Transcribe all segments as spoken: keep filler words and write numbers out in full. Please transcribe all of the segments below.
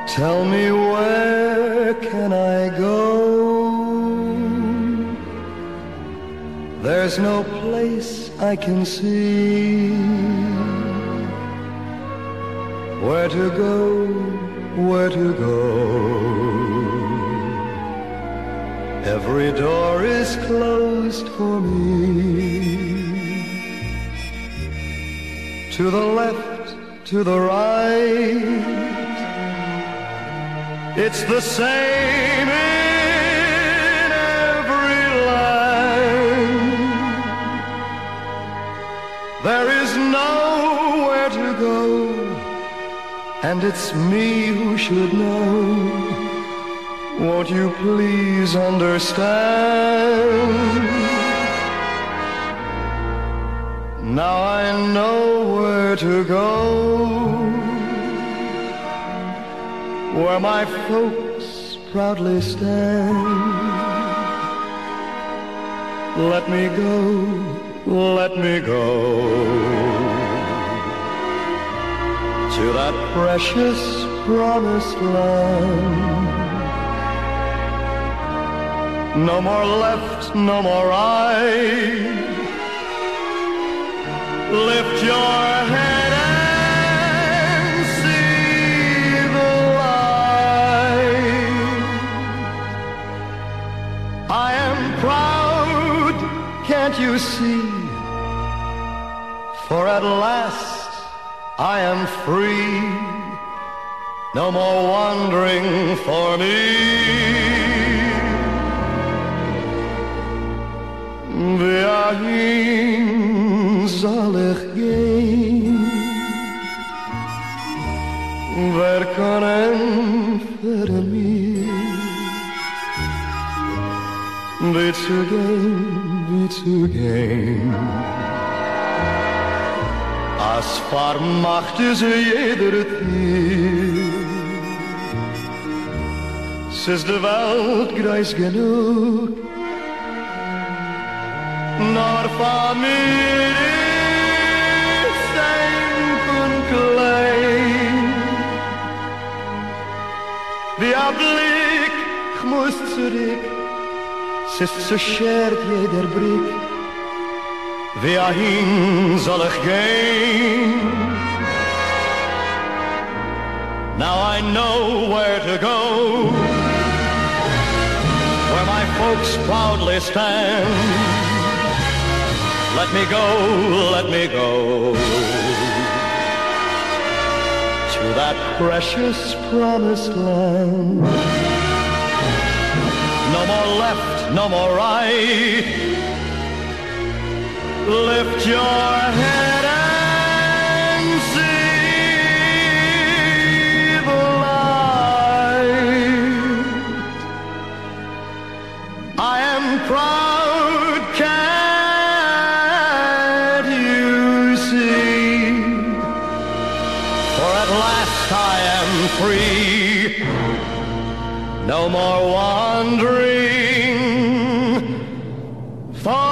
Tell me, where can I go? There's no place I can see. Where to go, where to go? Every door is closed for me. To the left, to the right, it's the same in every line. There is nowhere to go, and it's me who should know. Won't you please understand? Now I know where to go, where my folks proudly stand. Let me go, let me go to that precious promised land. No more left, no more right. Lift your head and see the light. I am proud, can't you see? For at last I am free. No more wandering for me. Waarheen zal ik gaan? Waar kan en verder meer? Wie zu gehen, wie zu gehen? Als vermacht is jeder Tier. Es ist de Welt groß genug, nur Familie stank und klein. Wie ein Blick, ich muss zurück, es ist so schert jeder Blick. Wohin soll ich gehen? Now I know where to go, where my folks proudly stand. Let me go, let me go to that precious promised land. No more left, no more right. Lift your head and see the light. I am proud, can't you see? For at last I am free. No more wandering for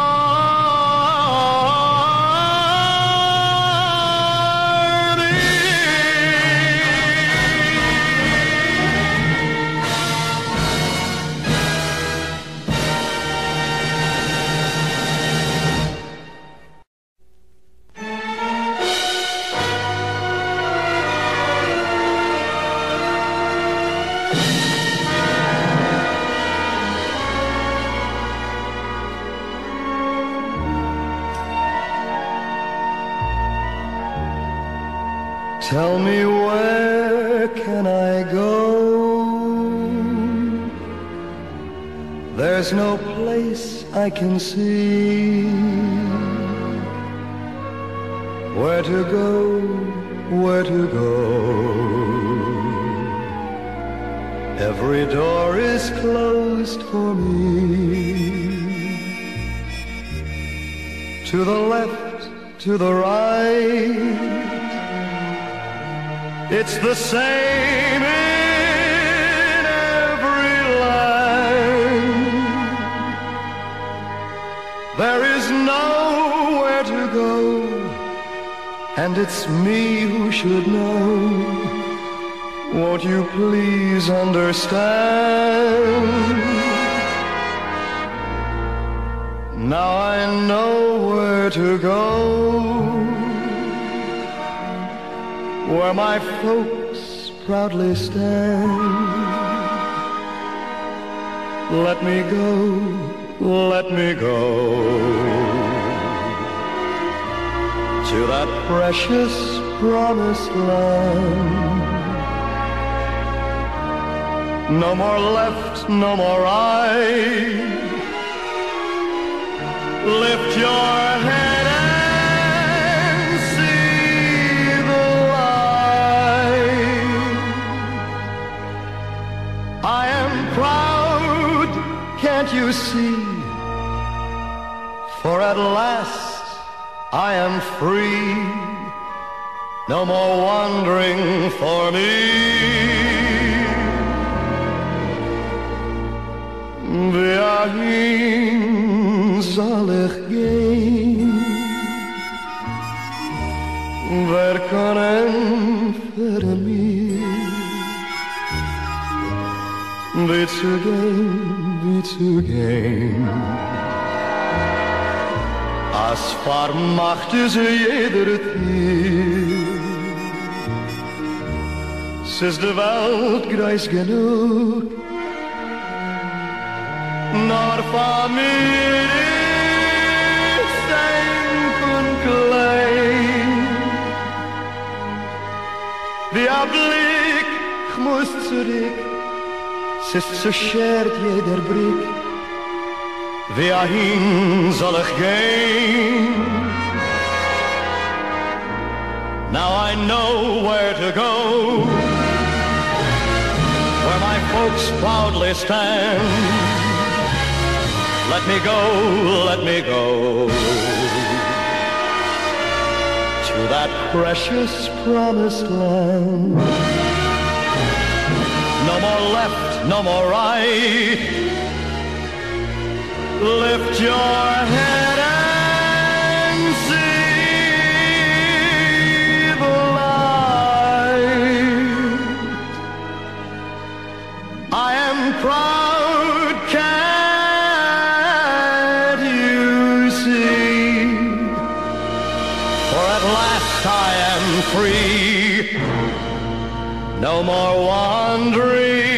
Tell me, where can I go? There's no place I can see. Where to go, where to go? Every door is closed for me. To the left, to the right, it's the same in every line. There is nowhere to go, and it's me who should know. Won't you please understand? Now I know where to go, where my folks proudly stand. Let me go, let me go to that precious promised land. No more left, no more right. Lift your head and see the light. I am proud, can't you see? For at last I am free. No more wandering for me. Waarheen zal ik gaan? Waar kan een verder meer? Wie zu gehen, wie zu gehen? Als vermacht is jeder Tier. Es ist de Welt groß genug, nur Familie sein und klein. Wie ein Blick, ich muss zurück, es ist so schert jeder Blick. Wohin soll ich gehen? Now I know where to go, where my folks proudly stand. Let me go, let me go to that precious promised land. No more left, no more right. Lift your head and see the light. I am proud, can't you see? For at last I am free. No more wandering